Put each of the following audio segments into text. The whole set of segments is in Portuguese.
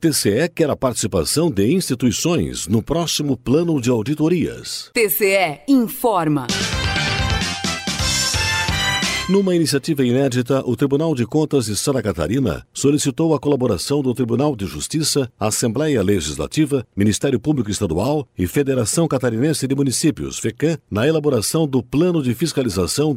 TCE quer a participação de instituições no próximo plano de auditorias. TCE informa. Numa iniciativa inédita, o Tribunal de Contas de Santa Catarina solicitou a colaboração do Tribunal de Justiça, Assembleia Legislativa, Ministério Público Estadual e Federação Catarinense de Municípios, FECAM, na elaboração do Plano de Fiscalização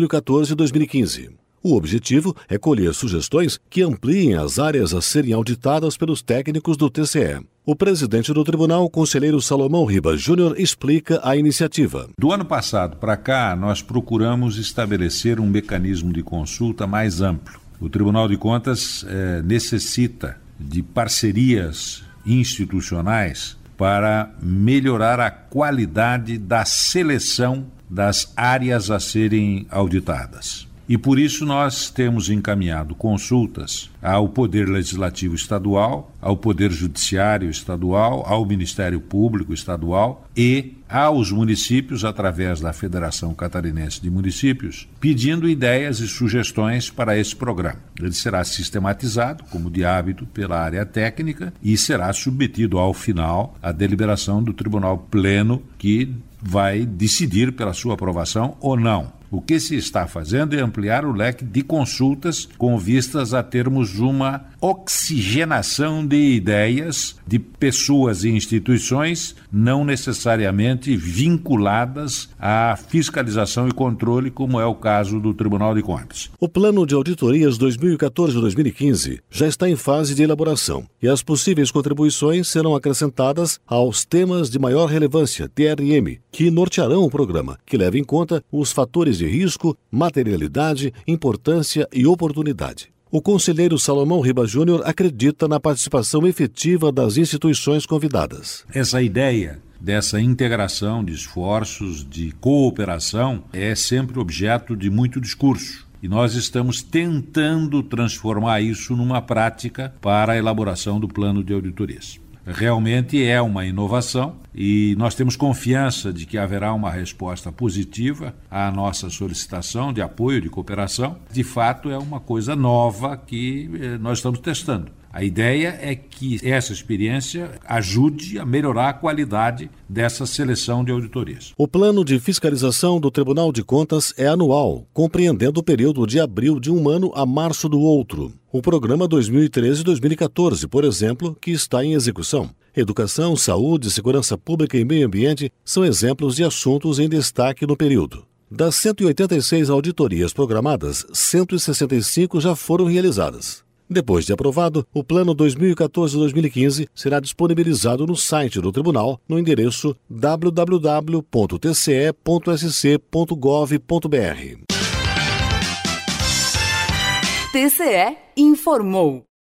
2014-2015. O objetivo é colher sugestões que ampliem as áreas a serem auditadas pelos técnicos do TCE. O presidente do tribunal, conselheiro Salomão Ribas Júnior, explica a iniciativa. Do ano passado para cá, nós procuramos estabelecer um mecanismo de consulta mais amplo. O Tribunal de Contas necessita de parcerias institucionais para melhorar a qualidade da seleção das áreas a serem auditadas. E por isso nós temos encaminhado consultas ao Poder Legislativo Estadual, ao Poder Judiciário Estadual, ao Ministério Público Estadual e aos municípios através da Federação Catarinense de Municípios, pedindo ideias e sugestões para esse programa. Ele será sistematizado, como de hábito, pela área técnica e será submetido ao final à deliberação do Tribunal Pleno, que vai decidir pela sua aprovação ou não. O que se está fazendo é ampliar o leque de consultas com vistas a termos uma oxigenação de ideias de pessoas e instituições não necessariamente vinculadas à fiscalização e controle, como é o caso do Tribunal de Contas. O Plano de Auditorias 2014-2015 já está em fase de elaboração e as possíveis contribuições serão acrescentadas aos temas de maior relevância, TRM, que nortearão o programa, que leva em conta os fatores de risco, materialidade, importância e oportunidade. O conselheiro Salomão Ribas Júnior acredita na participação efetiva das instituições convidadas. Essa ideia dessa integração de esforços, de cooperação, é sempre objeto de muito discurso. E nós estamos tentando transformar isso numa prática para a elaboração do plano de auditorias. Realmente é uma inovação e nós temos confiança de que haverá uma resposta positiva à nossa solicitação de apoio, de cooperação. De fato, é uma coisa nova que nós estamos testando. A ideia é que essa experiência ajude a melhorar a qualidade dessa seleção de auditorias. O plano de fiscalização do Tribunal de Contas é anual, compreendendo o período de abril de um ano a março do outro. O programa 2013-2014, por exemplo, que está em execução. Educação, saúde, segurança pública e meio ambiente são exemplos de assuntos em destaque no período. Das 186 auditorias programadas, 165 já foram realizadas. Depois de aprovado, o Plano 2014-2015 será disponibilizado no site do Tribunal no endereço www.tce.sc.gov.br. TCE informou.